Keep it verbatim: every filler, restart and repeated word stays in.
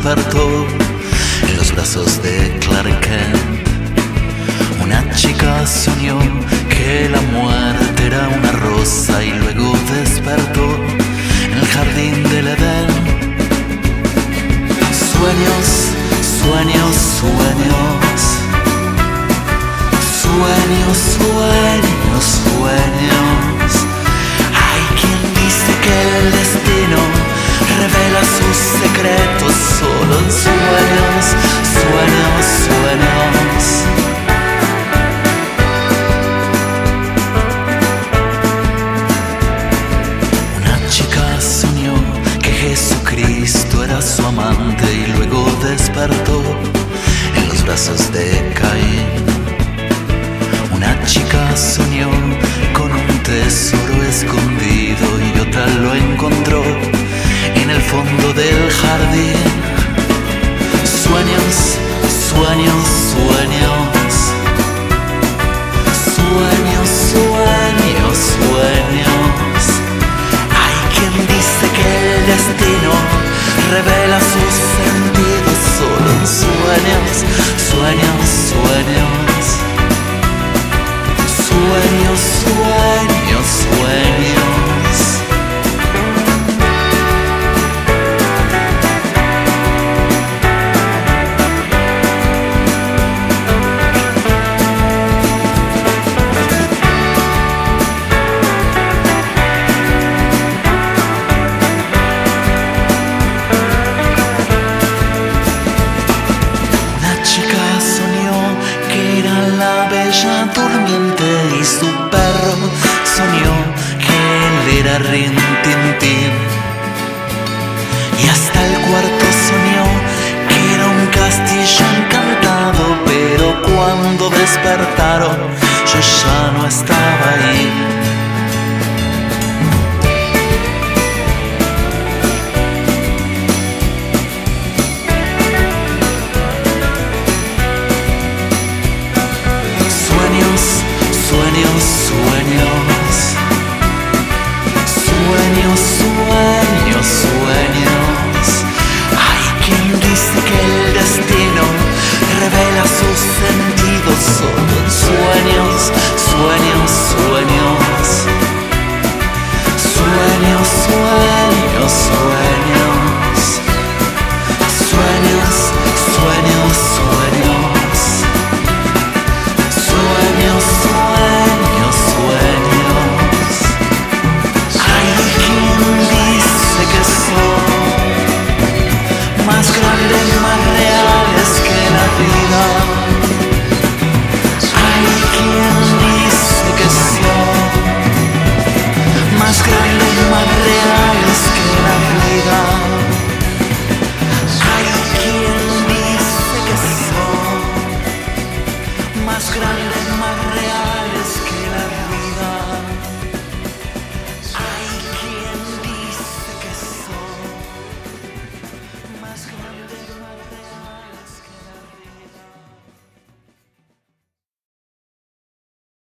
despertó en los brazos de Clark Kent. Una chica soñó que la muerte era una rosa y luego despertó en el jardín del Edén. Sueños, sueños, sueños, sueños, sueños, sueños. Hay quien dice que el destino revela sus secretos solo en sueños, sueños, sueños. Una chica soñó que Jesucristo era su amante y luego despertó en los brazos de Caín. Una chica soñó con un tesoro escondido y otra lo encontró en el fondo del jardín. Sueños, sueños, sueños, sueños, sueños, sueños. Hay quien dice que el destino revela sus sentidos solo en sueños, sueños, sueños. Sueños, sueños, sueños. Una chica soñó que era la bella durmiente y su perro soñó que él era Rin Tin Tin. Y hasta el cuarto soñó que era un castillo encantado, pero cuando despertaron yo ya no estaba ahí. Sueños, sueños, sueños, sueños, sueños. Hay quien dice que el destino revela sus sentidos solo en sueños, sueños, sueños, sueños, sueños, sueños, sueños, sueños, sueños. Sueños, sueños, sueños. Hay quien dice que son más grandes, más reales que la vida. Hay quien dice que son más grandes, más reales que la vida. Hay quien dice que son más grandes.